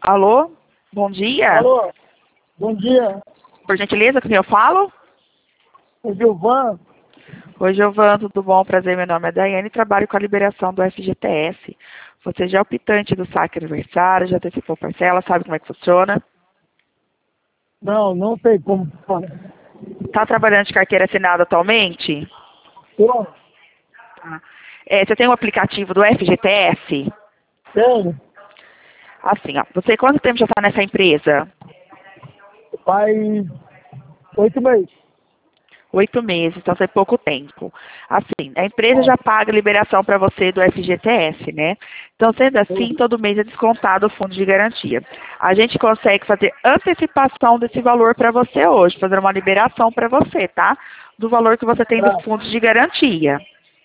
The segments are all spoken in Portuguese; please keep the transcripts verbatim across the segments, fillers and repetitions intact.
Alô? Bom dia. Alô? Bom dia. Por gentileza, com quem eu falo? O Gilvan. Oi, Giovanni, tudo bom? Prazer, meu nome é Daiane e trabalho com a liberação do F G T S. Você já é optante do saque aniversário, já antecipou parcela, sabe como é que funciona? Não, não tem como. Está trabalhando de carteira assinada atualmente? Tô. Tá. É, você tem um aplicativo do F G T S? Tenho. Assim, ó, você quanto tempo já está nessa empresa? Faz oito meses. Oito meses, então faz pouco tempo. Assim, a empresa já paga a liberação para você do F G T S, né? Então, sendo assim, todo mês é descontado o fundo de garantia. A gente consegue fazer antecipação desse valor para você hoje, fazer uma liberação para você, tá? Do valor que você tem dos Tá. fundos de garantia,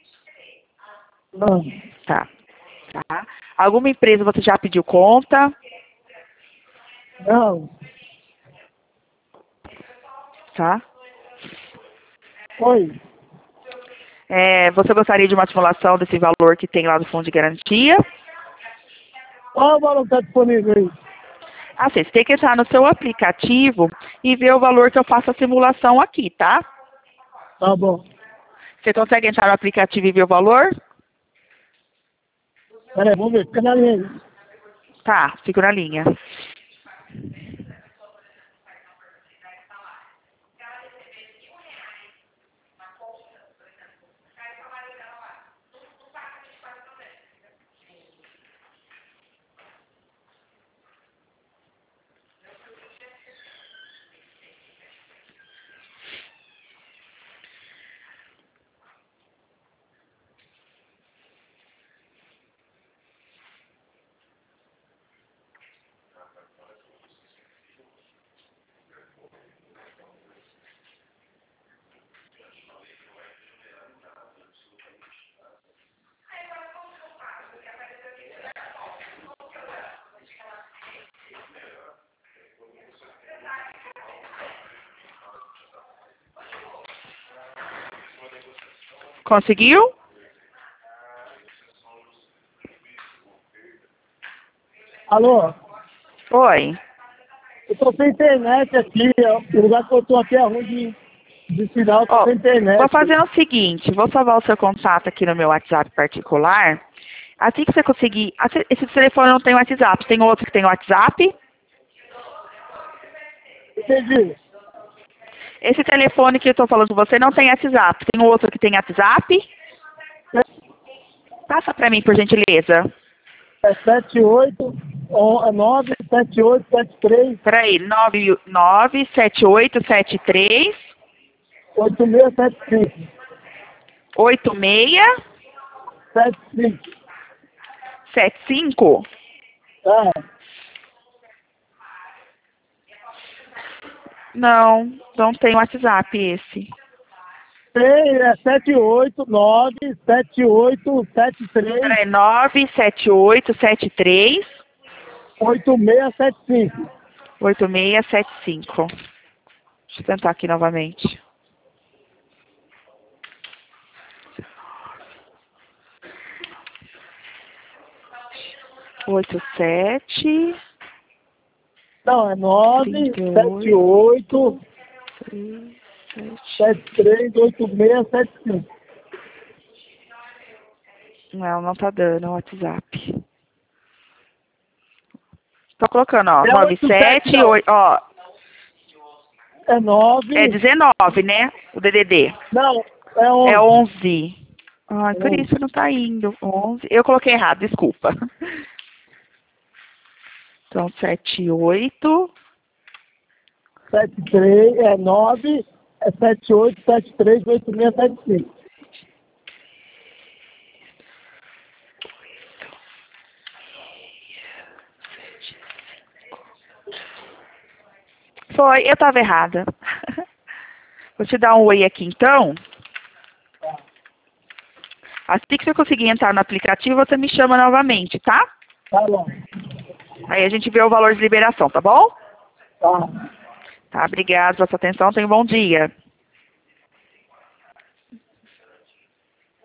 Não. tá? Tá? Alguma empresa você já pediu conta? Não. Tá? Oi. É, você gostaria de uma simulação desse valor que tem lá do fundo de garantia? Qual o valor que está disponível aí? Assim, você tem que entrar no seu aplicativo e ver o valor que eu faço a simulação aqui, tá? Tá bom. Você consegue entrar no aplicativo e ver o valor? Peraí, vamos ver. Fica na linha aí. Tá, fico na linha. Conseguiu? Alô? Oi. Eu tô sem internet aqui. ó. O lugar que eu tô aqui é ruim de, de sinal. Eu tô Ó, sem internet. vou fazer o seguinte, vou salvar o seu contato aqui no meu WhatsApp particular. Assim que você conseguir... assim- Esse telefone não tem WhatsApp, tem outro que tem WhatsApp? Entendi. Esse telefone que eu estou falando com você não tem WhatsApp, tem outro que tem WhatsApp? Passa para mim, por gentileza. É sete oito nove sete oito sete três Peraí, nove nove sete oito sete três oito seis sete cinco. oito seis Sete cinco. sete cinco. É. Não, não tem WhatsApp esse. Tem, é sete oito nove sete oito sete três Peraí, nove sete oito sete três oito seis sete cinco. oito seis sete cinco. Deixa eu tentar aqui novamente. Oito sete Não, é nove trinta e sete oito oito sete três oito seis sete cinco. Não, não tá dando o WhatsApp. Tô colocando, ó, É nove oito sete sete não. oito, ó, É nove. é dezenove, né? O D D D. Não, é É onze. onze. Ai, por onze. isso não tá indo. onze. Eu coloquei errado, desculpa. Então, sete oito. sete três é nove é sete oito sete três oito seis sete cinco. Foi, eu tava errada. Vou te dar um oi aqui então. Assim que você conseguir entrar no aplicativo, você me chama novamente, tá? Tá bom. Aí a gente vê o valor de liberação, tá bom? Tá. Tá, obrigado pela sua atenção. Tenha um bom dia.